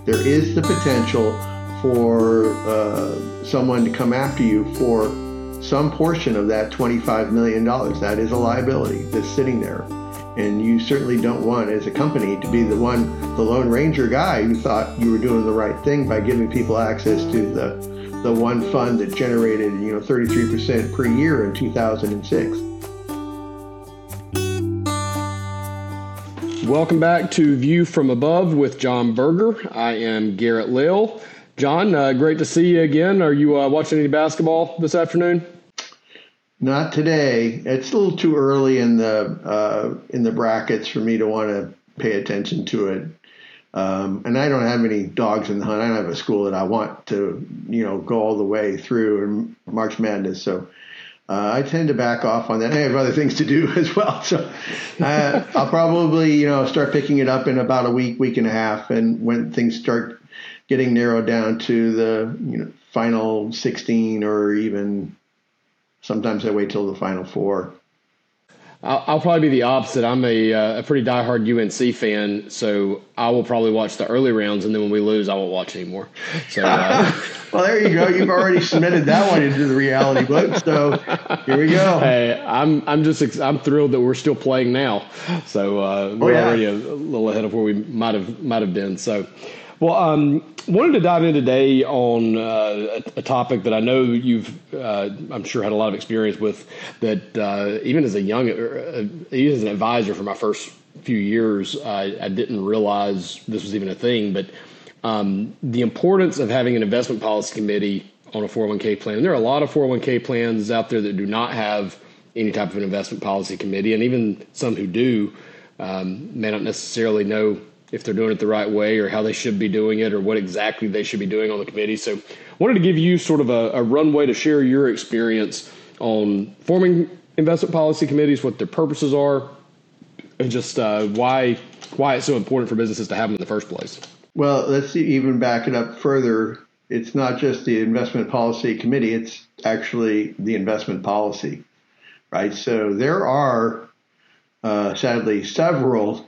there is the potential for someone to come after you for some portion of that $25 million. That is a liability that's sitting there. And you certainly don't want, as a company, to be the Lone Ranger guy who thought you were doing the right thing by giving people access to the one fund that generated 33% per year in 2006. Welcome back to View from Above with John Berger. I am Garrett Lill. John, great to see you again. Are you watching any basketball this afternoon? Not today. It's a little too early in the brackets for me to want to pay attention to it. And I don't have any dogs in the hunt. I don't have a school that I want to, go all the way through in March Madness. So I tend to back off on that. I have other things to do as well. So I'll probably, start picking it up in about a week and a half. And when things start getting narrowed down to the, final 16 or even sometimes I wait till the Final Four. I'll probably be the opposite. I'm a pretty diehard UNC fan, so I will probably watch the early rounds, and then when we lose, I won't watch anymore. So, well, there you go. You've already submitted that one into the reality book. So here we go. Hey, I'm thrilled that we're still playing now. So we're already a little ahead of where we might have been. So. Well, wanted to dive in today on a topic that I know you've, I'm sure, had a lot of experience with. That even as even as an advisor for my first few years, I didn't realize this was even a thing. But the importance of having an investment policy committee on a 401k plan. And there are a lot of 401k plans out there that do not have any type of an investment policy committee, and even some who do may not necessarily know if they're doing it the right way or how they should be doing it or what exactly they should be doing on the committee. So wanted to give you sort of a runway to share your experience on forming investment policy committees, what their purposes are, and just why it's so important for businesses to have them in the first place. Well, let's even back it up further. It's not just the investment policy committee, it's actually the investment policy, right? So there are, sadly, several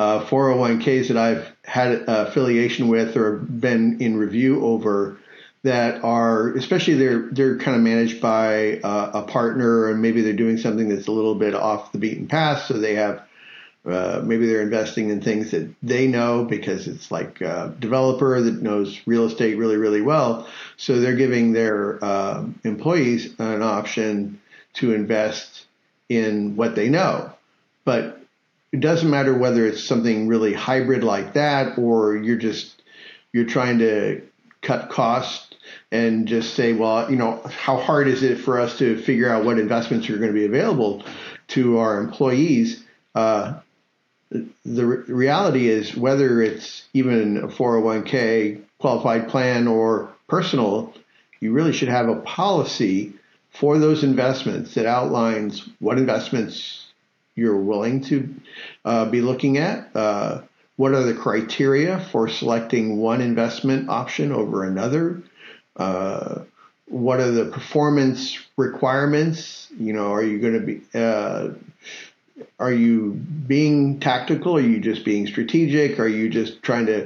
401ks that I've had affiliation with or been in review over that are, especially they're kind of managed by a partner, and maybe they're doing something that's a little bit off the beaten path. So they have, maybe they're investing in things that they know because it's like a developer that knows real estate really, really well. So they're giving their employees an option to invest in what they know. But it doesn't matter whether it's something really hybrid like that, or you're trying to cut costs and just say, well, how hard is it for us to figure out what investments are going to be available to our employees? The reality is, whether it's even a 401k qualified plan or personal, you really should have a policy for those investments that outlines what investments you're willing to be looking at. What are the criteria for selecting one investment option over another? What are the performance requirements? Are you going to be, are you being tactical? Are you just being strategic? Are you just trying to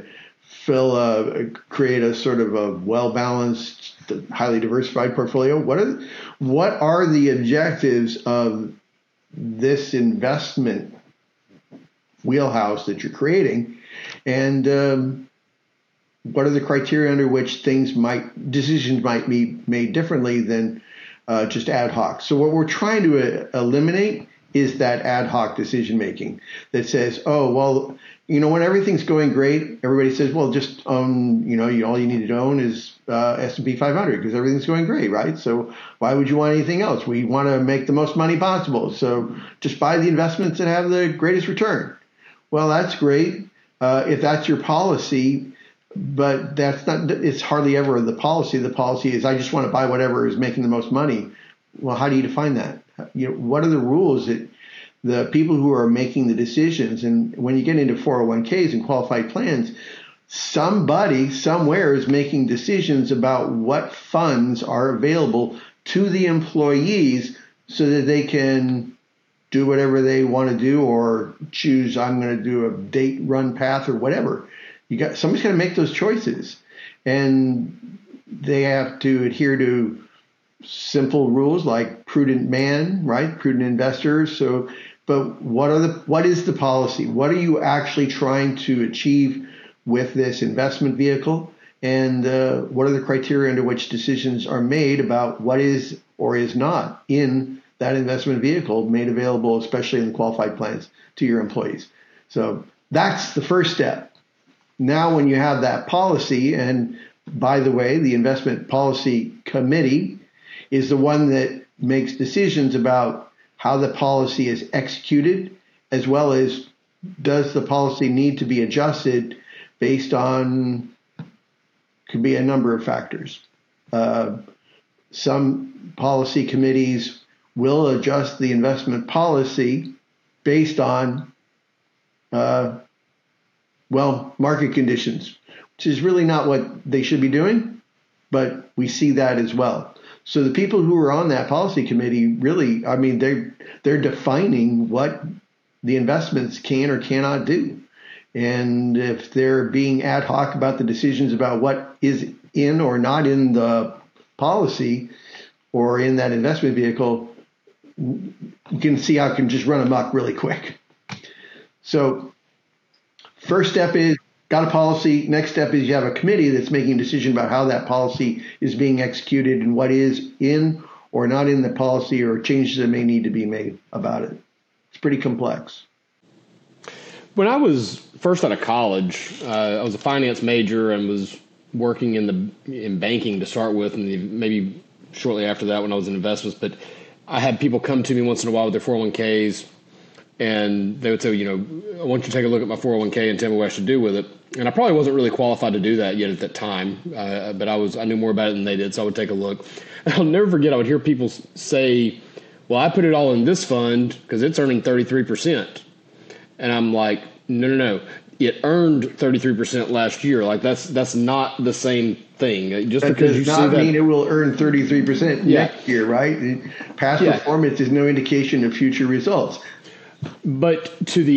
create a sort of a well-balanced, highly diversified portfolio? What are the objectives of this investment wheelhouse that you're creating, and what are the criteria under which decisions might be made differently than just ad hoc? So what we're trying to eliminate is that ad hoc decision making that says, oh, well, when everything's going great, everybody says, well, just own, all you need to own is S&P 500 because everything's going great, right? So why would you want anything else? We want to make the most money possible. So just buy the investments that have the greatest return. Well, that's great if that's your policy, but that's not. It's hardly ever the policy. The policy is, I just want to buy whatever is making the most money. Well, how do you define that? What are the rules that the people who are making the decisions? And when you get into 401ks and qualified plans, somebody somewhere is making decisions about what funds are available to the employees so that they can do whatever they want to do or choose, I'm going to do a date run path or whatever. Somebody's got to make those choices, and they have to adhere to simple rules like prudent man, right? Prudent investors. So, but what is the policy? What are you actually trying to achieve with this investment vehicle? And what are the criteria under which decisions are made about what is or is not in that investment vehicle made available, especially in qualified plans, to your employees? So that's the first step. Now, when you have that policy, and by the way, the investment policy committee is the one that makes decisions about how the policy is executed, as well as does the policy need to be adjusted based on, could be a number of factors. Some policy committees will adjust the investment policy based on, market conditions, which is really not what they should be doing, but we see that as well. So the people who are on that policy committee really, I mean, they're defining what the investments can or cannot do. And if they're being ad hoc about the decisions about what is in or not in the policy or in that investment vehicle, you can see how it can just run amok really quick. So first step is got a policy. Next step is you have a committee that's making a decision about how that policy is being executed and what is in or not in the policy or changes that may need to be made about it. It's pretty complex. When I was first out of college, I was a finance major and was working in banking to start with, and maybe shortly after that when I was in investments. But I had people come to me once in a while with their 401ks, and they would say, I want you to take a look at my 401k and tell me what I should do with it. And I probably wasn't really qualified to do that yet at that time, but I knew more about it than they did, so I would take a look. And I'll never forget, I would hear people say, well, I put it all in this fund because it's earning 33%. And I'm like, no. It earned 33% last year. Like that's not the same thing. Just that because does you not see mean it will earn 33% next year, right? Past performance is no indication of future results. But to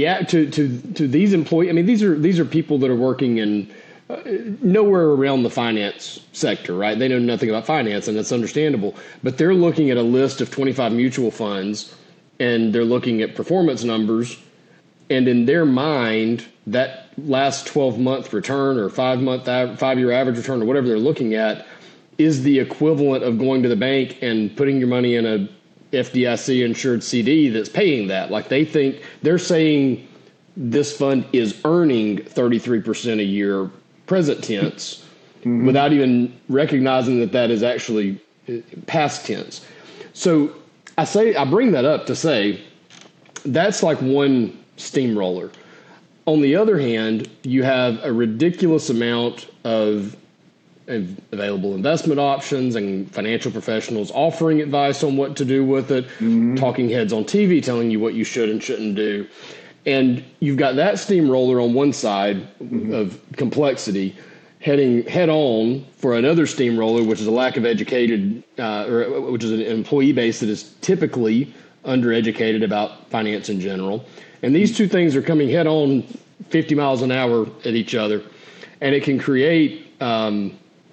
these employees, I mean, these are people that are working in nowhere around the finance sector, right? They know nothing about finance, and that's understandable. But they're looking at a list of 25 mutual funds, and they're looking at performance numbers, and in their mind, that last 12-month return or 5-year average return or whatever they're looking at is the equivalent of going to the bank and putting your money in a FDIC insured CD that's paying that. Like they're saying this fund is earning 33% a year present tense without even recognizing that is actually past tense. So I bring that up to say that's like one steamroller. On the other hand, you have a ridiculous amount of available investment options and financial professionals offering advice on what to do with it, talking heads on TV telling you what you should and shouldn't do. And you've got that steamroller on one side of complexity heading head on for another steamroller, which is a lack of educated, which is an employee base that is typically undereducated about finance in general. And these two things are coming head on 50 miles an hour at each other. And it can create, I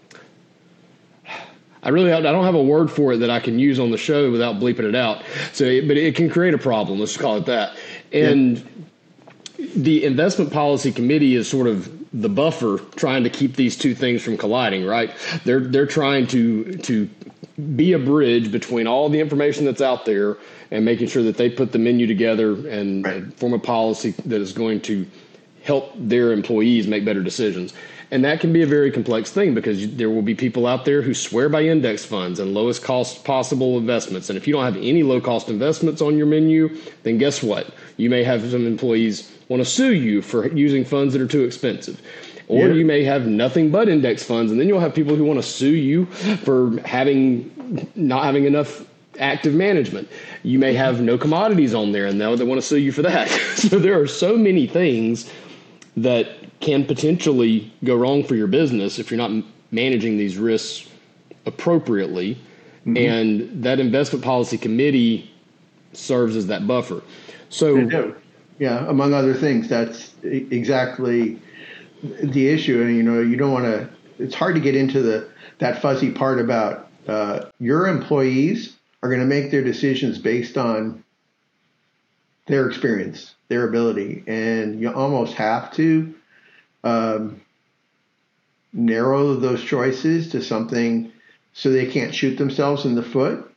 don't have a word for it that I can use on the show without bleeping it out. But it can create a problem. Let's call it that. And the investment policy committee is sort of the buffer trying to keep these two things from colliding, right? They're trying to be a bridge between all the information that's out there and making sure that they put the menu together and form a policy that is going to help their employees make better decisions. And that can be a very complex thing because there will be people out there who swear by index funds and lowest cost possible investments. And if you don't have any low cost investments on your menu, then guess what? You may have some employees want to sue you for using funds that are too expensive. Or you may have nothing but index funds, and then you'll have people who want to sue you for not having enough active management. You may have no commodities on there, and they want to sue you for that. So there are so many things that can potentially go wrong for your business if you're not managing these risks appropriately. And that investment policy committee serves as that buffer. So, among other things, that's exactly the issue, and you don't want to. It's hard to get into that fuzzy part about your employees are going to make their decisions based on their experience, their ability, and you almost have to narrow those choices to something so they can't shoot themselves in the foot.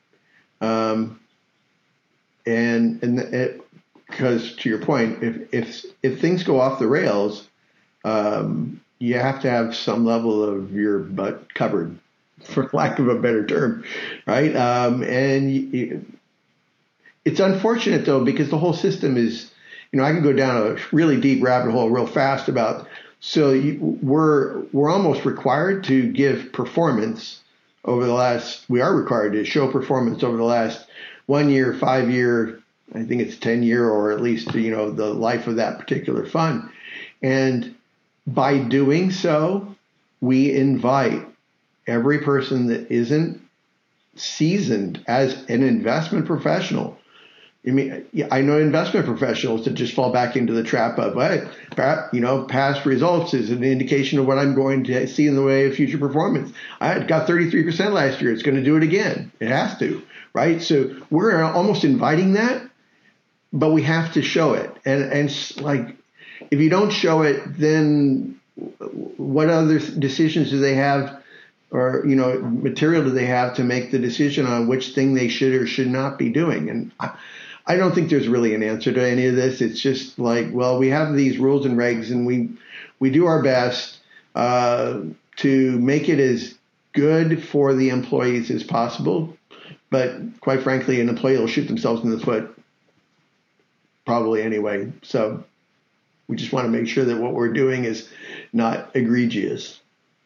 Because to your point, if things go off the rails, you have to have some level of your butt covered, for lack of a better term, right? It's unfortunate though, because the whole system is, I can go down a really deep rabbit hole real fast about. So we're almost required to give performance over the last. We are required to show performance over the last 1 year, 5 year, I think it's 10 year, or at least the life of that particular fund. And by doing so, we invite every person that isn't seasoned as an investment professional. I mean, I know investment professionals that just fall back into the trap of, past results is an indication of what I'm going to see in the way of future performance. I got 33% last year. It's going to do it again. It has to, right? So we're almost inviting that, but we have to show it. And like, if you don't show it, then what other decisions do they have, or material do they have to make the decision on which thing they should or should not be doing? And I don't think there's really an answer to any of this. It's just like, well, we have these rules and regs, and we do our best to make it as good for the employees as possible. But quite frankly, an employee will shoot themselves in the foot probably anyway. So we just want to make sure that what we're doing is not egregious.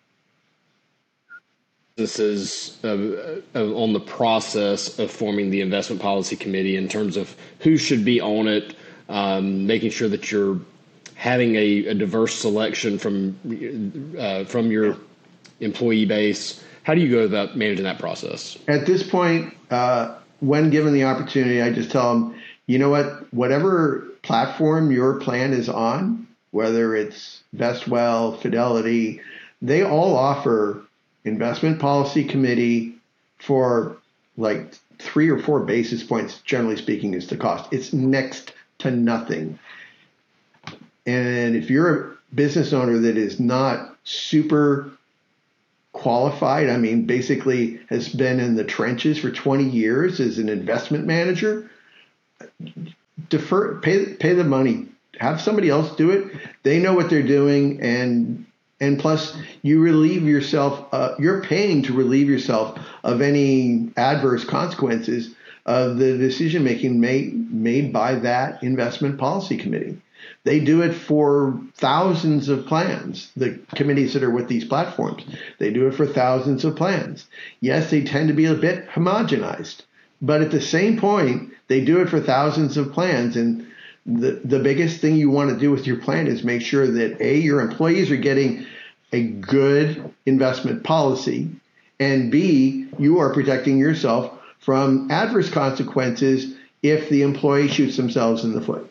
This is on the process of forming the investment policy committee in terms of who should be on it, making sure that you're having a diverse selection from your employee base. How do you go about managing that process? At this point, when given the opportunity, I just tell them, you know what, whatever platform your plan is on, whether it's Vestwell, Fidelity, they all offer investment policy committee for like 3 or 4 basis points, generally speaking, is the cost. It's next to nothing. And if you're a business owner that is not super qualified, I mean, basically has been in the trenches for 20 years as an investment manager, pay the money, have somebody else do it. They know what they're doing, and plus, you relieve yourself. You're paying to relieve yourself of any adverse consequences of the decision making made by that investment policy committee. They do it for thousands of plans. The committees that are with these platforms, they do it for thousands of plans. Yes, they tend to be a bit homogenized, but at the same point, they do it for thousands of plans. And the biggest thing you want to do with your plan is make sure that A, your employees are getting a good investment policy, and B, you are protecting yourself from adverse consequences if the employee shoots themselves in the foot.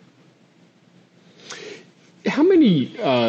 How many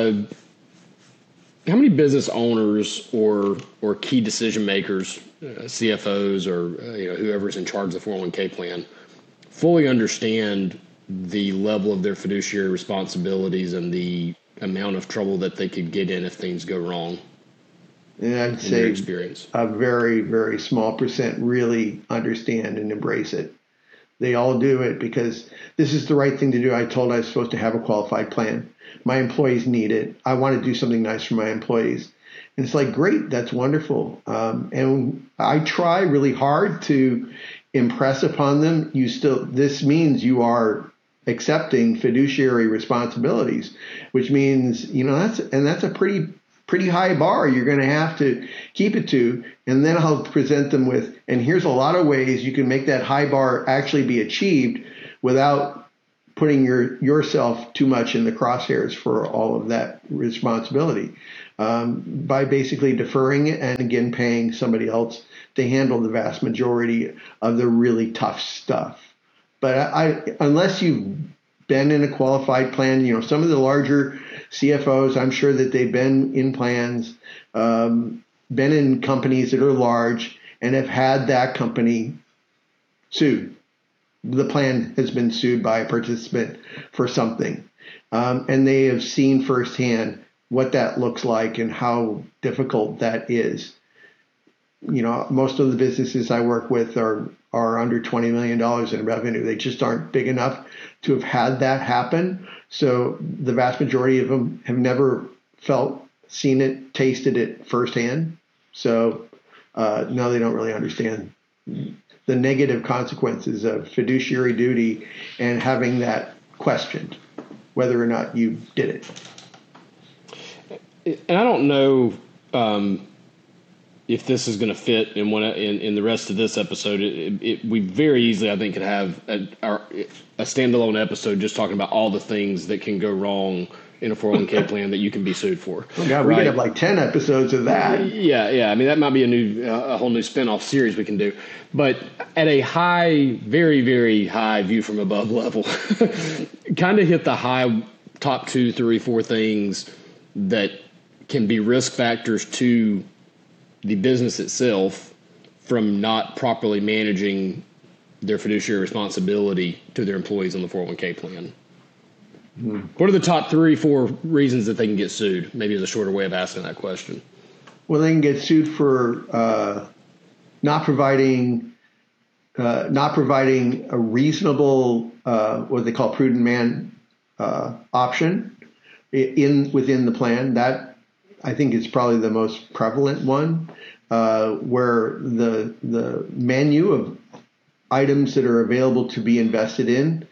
business owners or key decision makers, CFOs or whoever's in charge of the 401k plan, fully understand the level of their fiduciary responsibilities and the amount of trouble that they could get in if things go wrong? And I'd say experience, a very, very small percent really understand and embrace it. They all do it because this is the right thing to do. I was supposed to have a qualified plan. My employees need it. I want to do something nice for my employees. And it's like, great, that's wonderful. And I try really hard to impress upon them. This means you are accepting fiduciary responsibilities, which means, that's a pretty high bar you're going to have to keep it to. And then I'll present them with, and here's a lot of ways you can make that high bar actually be achieved without putting yourself too much in the crosshairs for all of that responsibility, by basically deferring it and again paying somebody else to handle the vast majority of the really tough stuff. But unless you've been in a qualified plan, some of the larger CFOs, I'm sure that they've been in plans, been in companies that are large, and have had that company sued. The plan has been sued by a participant for something. And they have seen firsthand what that looks like and how difficult that is. Most of the businesses I work with are under $20 million in revenue. They just aren't big enough to have had that happen. So the vast majority of them have never seen it, tasted it firsthand. So no, they don't really understand the negative consequences of fiduciary duty and having that questioned, whether or not you did it. And I don't know if this is going to fit in the rest of this episode. We very easily, I think, could have a standalone episode just talking about all the things that can go wrong in a 401k plan that you can be sued for. Oh God, we could have like 10 episodes of that. Yeah. I mean, that might be a whole new spinoff series we can do. But at a high, very, very high view from above level, kind of hit the high top 2, 3, 4 things that can be risk factors to the business itself from not properly managing their fiduciary responsibility to their employees on the 401k plan. What are the top 3, 4 reasons that they can get sued? Maybe is a shorter way of asking that question. Well, they can get sued for not providing a reasonable, what they call prudent man option within the plan. That I think is probably the most prevalent one, where the menu of items that are available to be invested in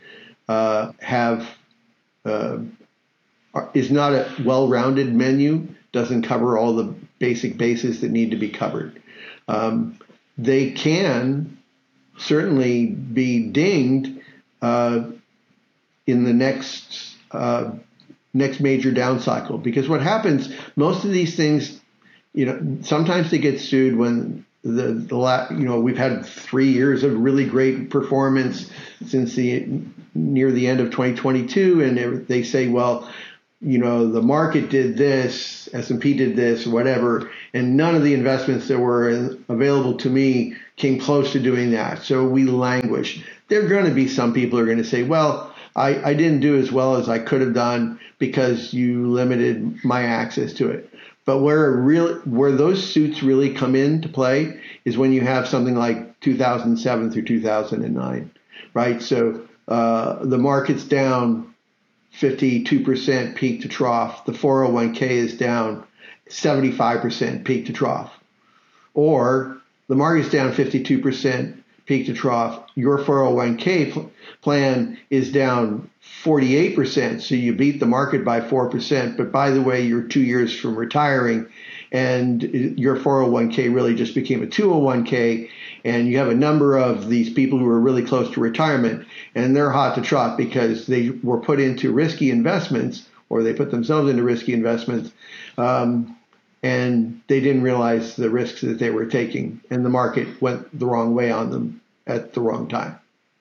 is not a well-rounded menu, doesn't cover all the basic bases that need to be covered. They can certainly be dinged in the next major down cycle, because what happens, most of these things, sometimes they get sued when we've had 3 years of really great performance since near the end of 2022, and they say, well, the market did this, S&P did this, whatever, and none of the investments that were available to me came close to doing that. So we languish. There are going to be some people who are going to say, well, I didn't do as well as I could have done because you limited my access to it. But where those suits really come into play is when you have something like 2007 through 2009, right? So the market's down 52% peak to trough. The 401k is down 75% peak to trough. Or the market's down 52% peak to trough. Your 401k plan is down 48%, so you beat the market by 4%. But by the way, you're 2 years from retiring, and your 401k really just became a 201k, and you have a number of these people who are really close to retirement, and they're hot to trot because they were put into risky investments, or they put themselves into risky investments, and they didn't realize the risks that they were taking, and the market went the wrong way on them at the wrong time.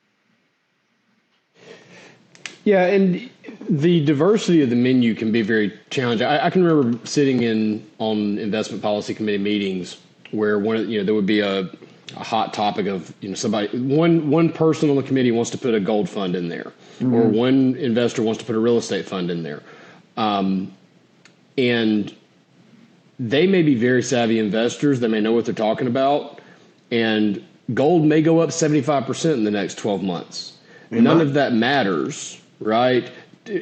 Yeah, and the diversity of the menu can be very challenging. I can remember sitting on investment policy committee meetings where there would be a hot topic of one person on the committee wants to put a gold fund in there, mm-hmm. or one investor wants to put a real estate fund in there, and they may be very savvy investors. They may know what they're talking about, and gold may go up 75% in the next 12 months. Mm-hmm. None of that matters. Right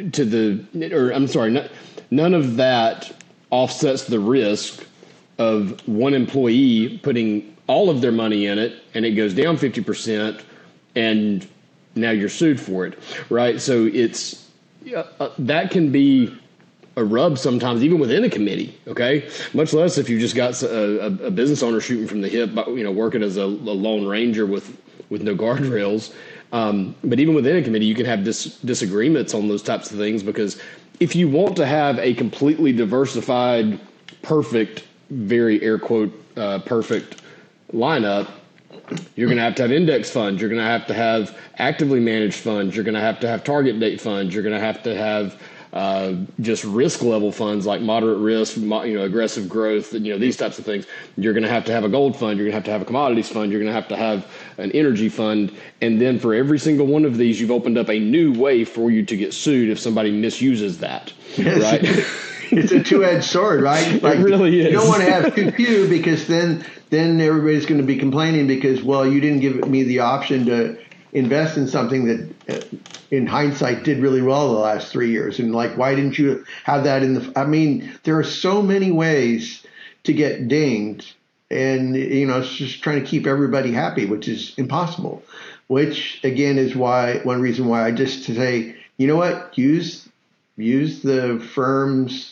none of that offsets the risk of one employee putting all of their money in it and it goes down 50% and now you're sued for it. Right. So it's that can be a rub sometimes, even within a committee. OK, much less if you just got a business owner shooting from the hip, working as a lone ranger with no guardrails. But even within a committee, you can have disagreements on those types of things, because if you want to have a completely diversified, perfect, very air quote, perfect lineup, you're going to have index funds. You're going to have actively managed funds. You're going to have target date funds. You're going to have just risk level funds like moderate risk, aggressive growth, these types of things. You're going to have a gold fund. You're going to have a commodities fund. You're going to have an energy fund. And then for every single one of these, you've opened up a new way for you to get sued if somebody misuses that. Yes. Right? It's a two-edged sword, right? Like, it really is. You don't want to have too few because then everybody's going to be complaining because, well, you didn't give me the option to invest in something that, in hindsight, did really well the last 3 years. And like, why didn't you have that there are so many ways to get dinged. And, it's just trying to keep everybody happy, which is impossible. Which, again, is one reason why I just say, you know what, use the firms,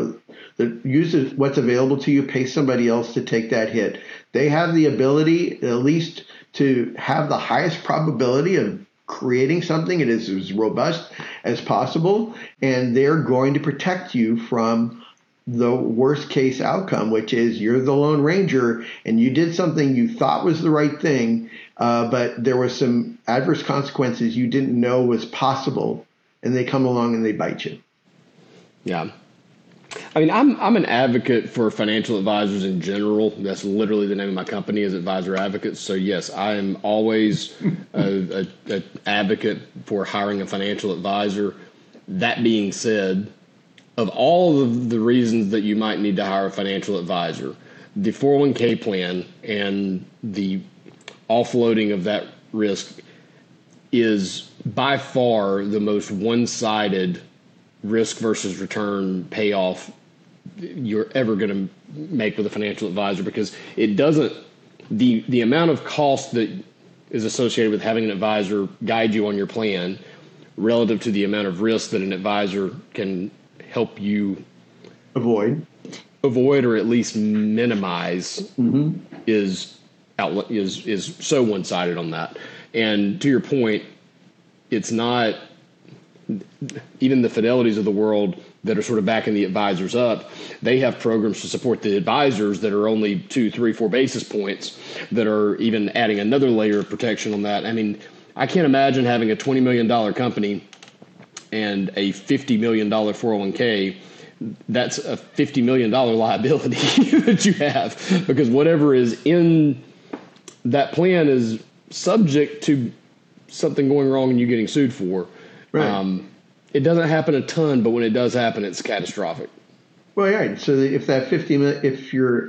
use what's available to you, pay somebody else to take that hit. They have the ability, at least, to have the highest probability of creating something that is as robust as possible, and they're going to protect you from the worst case outcome, which is you're the Lone Ranger and you did something you thought was the right thing, but there were some adverse consequences you didn't know was possible. And they come along and they bite you. Yeah. I mean, I'm an advocate for financial advisors in general. That's literally the name of my company, is Advisor Advocates. So, yes, I am always an advocate for hiring a financial advisor. That being said, of all of the reasons that you might need to hire a financial advisor, the 401k plan and the offloading of that risk is by far the most one-sided risk versus return payoff you're ever going to make with a financial advisor, because it doesn't, the amount of cost that is associated with having an advisor guide you on your plan relative to the amount of risk that an advisor can help you avoid or at least minimize is so one-sided on that. And to your point, it's not even the Fidelities of the world that are sort of backing the advisors up. They have programs to support the advisors that are only 2, 3, 4 basis points that are even adding another layer of protection on that. I mean, I can't imagine having a $20 million company and a $50 million 401k. That's a $50 million liability that you have, because whatever is in that plan is subject to something going wrong and you getting sued for. Right. It doesn't happen a ton, but when it does happen, it's catastrophic. Well, right. So if that if your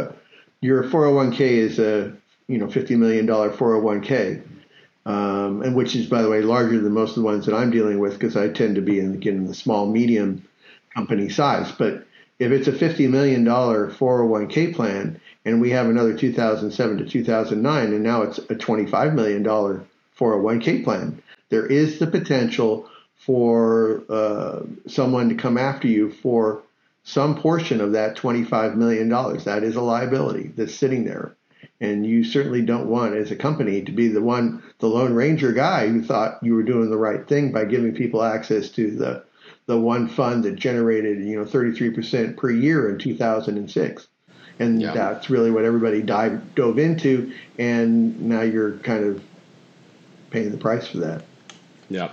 401k is a $50 million 401k, and which is, by the way, larger than most of the ones that I'm dealing with, because I tend to be in the small medium company size. But if it's a $50 million 401k plan, and we have another 2007 to 2009, and now it's a $25 million 401k plan, there is the potential for someone to come after you for some portion of that $25 million. That is a liability that's sitting there. And you certainly don't want, as a company, to be the Lone Ranger guy who thought you were doing the right thing by giving people access to the one fund that generated 33% per year in 2006. And that's really what everybody dove into. And now you're kind of paying the price for that. Yeah.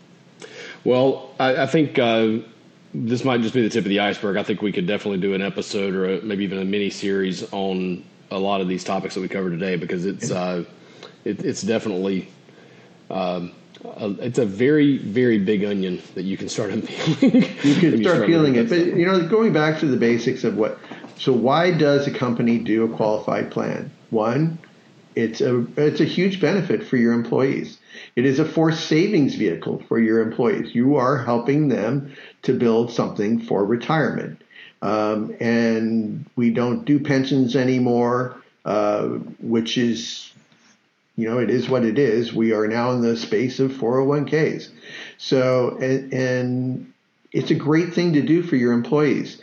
Well, I think this might just be the tip of the iceberg. I think we could definitely do an episode or maybe even a mini series on a lot of these topics that we covered today, because it's definitely it's a very, very big onion that you can start unpeeling. You can start peeling it. But, going back to the basics of so why does a company do a qualified plan? One, it's a huge benefit for your employees. It is a forced savings vehicle for your employees. You are helping them to build something for retirement. And we don't do pensions anymore, which is, it is what it is. We are now in the space of 401ks. So, and it's a great thing to do for your employees.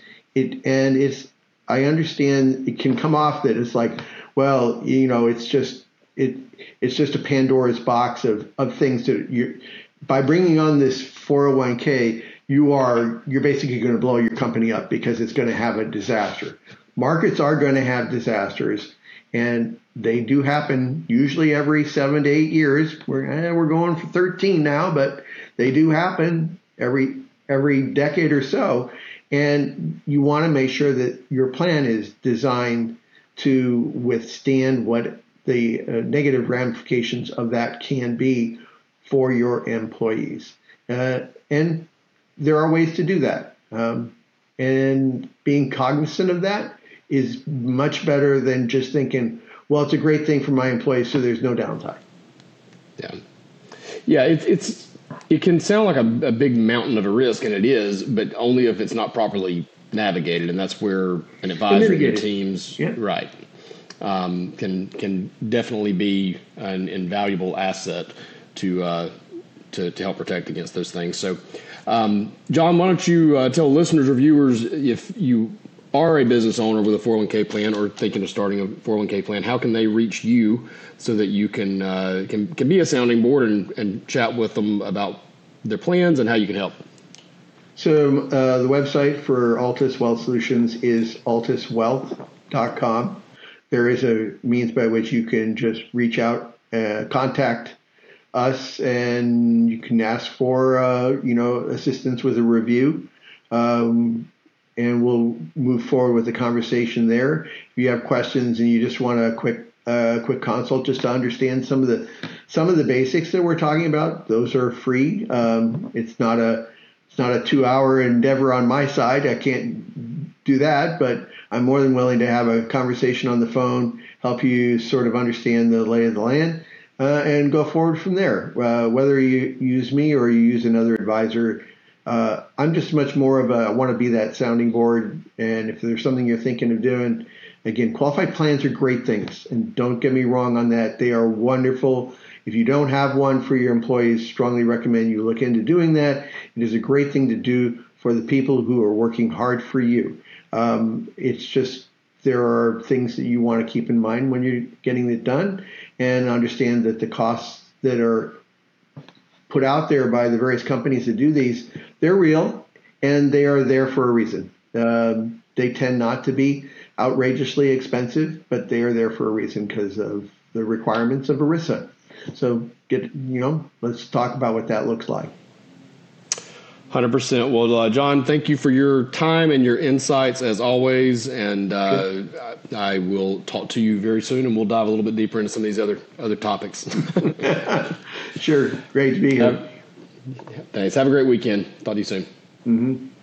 I understand it can come off that it's like, well, it's just a Pandora's box of things that by bringing on this 401k, you're basically going to blow your company up because it's going to have a disaster. Markets are going to have disasters, and they do happen usually every 7 to 8 years. We're going for 13 now, but they do happen every every decade or so. And you want to make sure that your plan is designed to withstand what the negative ramifications of that can be for your employees. And there are ways to do that. And being cognizant of that is much better than just thinking, well, it's a great thing for my employees, so there's no downtime. Yeah. Yeah, it can sound like a big mountain of a risk, and it is, but only if it's not properly navigated, and that's where an advisory teams, right, can definitely be an invaluable asset to help protect against those things. So, John, why don't you tell listeners or viewers, if you are a business owner with a 401k plan or thinking of starting a 401k plan, how can they reach you so that you can be a sounding board and chat with them about their plans and how you can help? So the website for Altus Wealth Solutions is altuswealth.com. There is a means by which you can just reach out, contact us, and you can ask for assistance with a review. And we'll move forward with the conversation there. If you have questions and you just want a quick consult just to understand some of the basics that we're talking about, those are free. It's not a 2-hour endeavor on my side. I can't do that, but I'm more than willing to have a conversation on the phone, help you sort of understand the lay of the land, and go forward from there. Whether you use me or you use another advisor, I'm just much more of I want to be that sounding board. And if there's something you're thinking of doing, again, qualified plans are great things. And don't get me wrong on that. They are wonderful. If you don't have one for your employees, strongly recommend you look into doing that. It is a great thing to do for the people who are working hard for you. It's just there are things that you want to keep in mind when you're getting it done, and understand that the costs that are put out there by the various companies that do these, they're real, and they are there for a reason. They tend not to be outrageously expensive, but they are there for a reason because of the requirements of ERISA. So let's talk about what that looks like. 100%. Well, John, thank you for your time and your insights as always. And I will talk to you very soon, and we'll dive a little bit deeper into some of these other topics. Sure. Great to be here. Thanks. Have a great weekend. Talk to you soon. Mm-hmm.